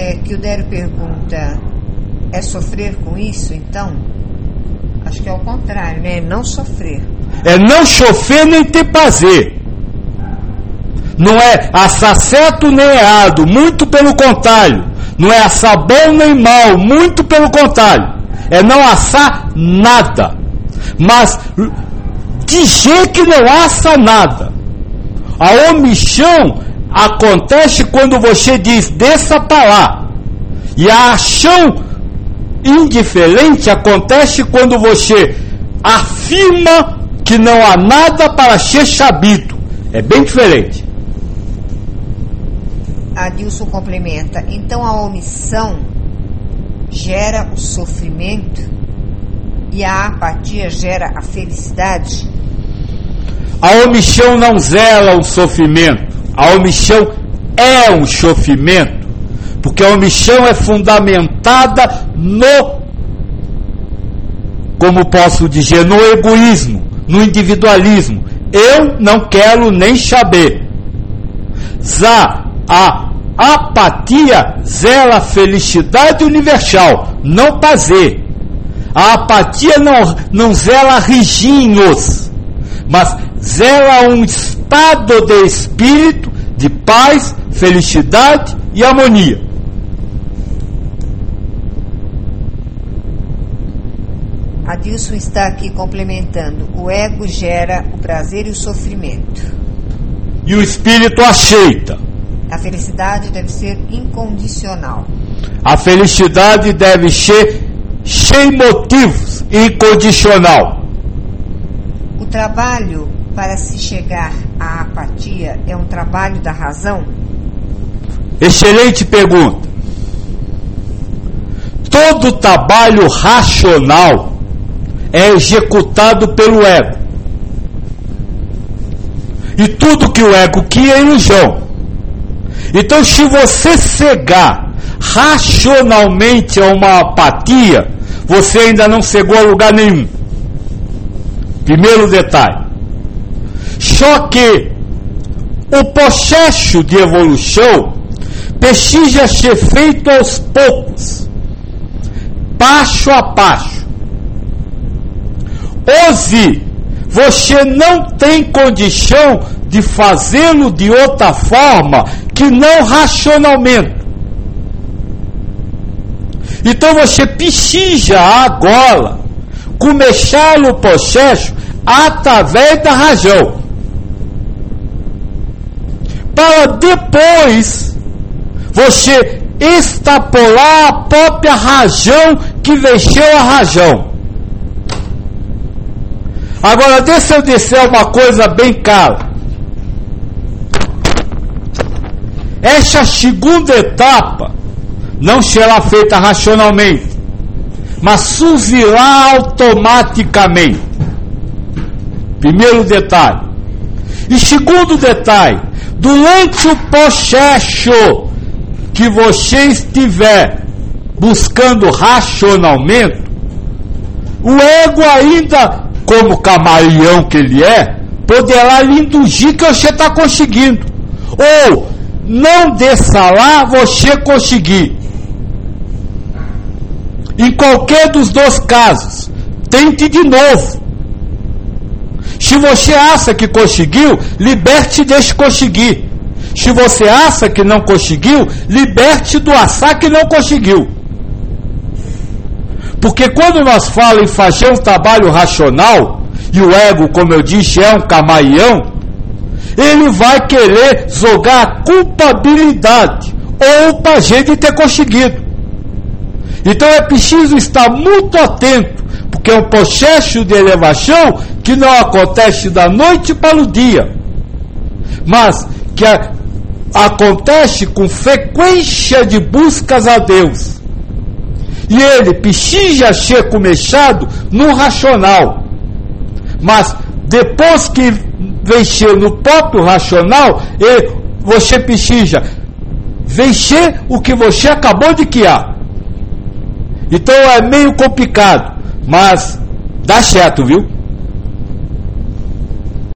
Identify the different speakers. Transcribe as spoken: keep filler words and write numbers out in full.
Speaker 1: é, que o Dério pergunta, é sofrer com isso, então? Acho que é o contrário, né? Não sofrer.
Speaker 2: É não chofer nem ter prazer. Não é assar certo nem errado, muito pelo contrário. Não é assar bom nem mal, muito pelo contrário. É não assar nada. Mas dizer que não assa nada. A omissão acontece quando você diz desça para lá. E a ação indiferente acontece quando você afirma que não há nada para ser sabido. É bem diferente.
Speaker 1: Adilson complementa, então a omissão gera o sofrimento e a apatia gera a felicidade?
Speaker 2: A omissão não zela o sofrimento, a omissão é um sofrimento, porque a omissão é fundamentada no, como posso dizer, no egoísmo, no individualismo. Eu não quero nem saber. Zá, a apatia zela a felicidade universal, não prazer. A apatia não, não zela riginhos, mas zela um estado de espírito de paz, felicidade e harmonia.
Speaker 1: Adilson está aqui complementando. O ego gera o prazer e o sofrimento.
Speaker 2: E o espírito aceita.
Speaker 1: A felicidade deve ser incondicional.
Speaker 2: A felicidade deve ser sem motivos, incondicional.
Speaker 1: O trabalho para se chegar à apatia é um trabalho da razão?
Speaker 2: Excelente pergunta. Todo trabalho racional é executado pelo ego. E tudo que o ego quer é ilusão. Então, se você cegar racionalmente a uma apatia, você ainda não cegou a lugar nenhum. Primeiro detalhe. Só que o processo de evolução precisa ser feito aos poucos, passo a passo. Hoje, você não tem condição de fazê-lo de outra forma que não racionalmente. Então você precisa agora começar o processo através da razão, para depois você extrapolar a própria razão que venceu a razão. Agora deixa eu dizer uma coisa bem clara. Essa segunda etapa não será feita racionalmente, mas surgirá automaticamente. Primeiro detalhe. E segundo detalhe, durante o processo que você estiver buscando racionalmente, o ego ainda, como camaleão que ele é, poderá lhe induzir que você está conseguindo. Ou não desça lá você conseguir. Em qualquer dos dois casos, tente de novo. Se você acha que conseguiu, liberte e deixe conseguir. Se você acha que não conseguiu, liberte do achar que não conseguiu. Porque quando nós falamos em fazer um trabalho racional, e o ego, como eu disse, é um camaleão, ele vai querer jogar a culpabilidade ou o prazer de ter conseguido. Então é preciso estar muito atento, porque é um processo de elevação que não acontece da noite para o dia, mas que a, acontece com frequência de buscas a Deus. E ele precisa ser começado no racional, mas depois que vencer no próprio racional, você precisa vencer o que você acabou de criar. Então é meio complicado, mas dá certo, viu?